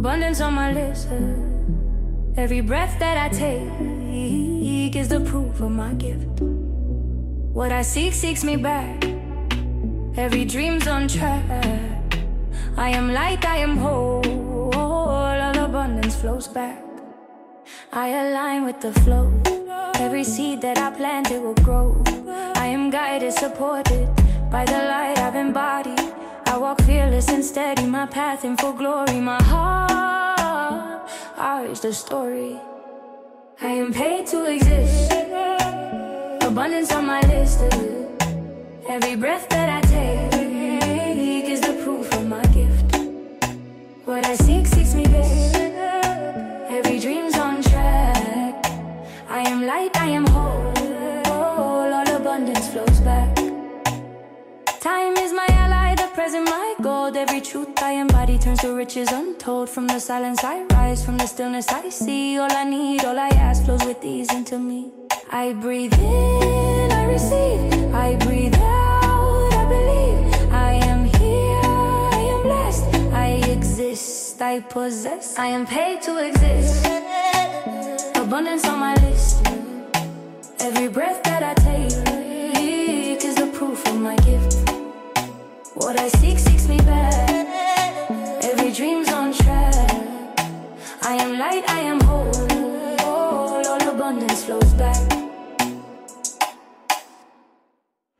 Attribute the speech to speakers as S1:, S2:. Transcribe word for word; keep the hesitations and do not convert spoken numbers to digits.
S1: Abundance on my list. Every breath that I take is the proof of my gift. What I seek seeks me back. Every dream's on track. I am light, I am whole. All abundance flows back. I align with the flow. Every seed that I planted will grow. I am guided, supported by the light I've embodied. I walk fearless and steady, my path in full glory. My heart, heart is the story. I am paid to exist. Abundance on my list. Every breath that I take is the proof of my gift. What I seek seeks me back. Every dream's on track. I am light, I am whole. All abundance flows back. Time is my ally, the present my gold. Every truth I embody turns to riches untold. From the silence I rise, from the stillness I see. All I need, all I ask flows with ease into me. I breathe in, I receive. I breathe out, I believe. I am here, I am blessed. I exist, I possess. I am paid to exist. Abundance on my list. Every breath that I take is the proof of my gift. What I seek seeks me back. Every dream's on track. I am light, I am whole. All, all abundance flows back.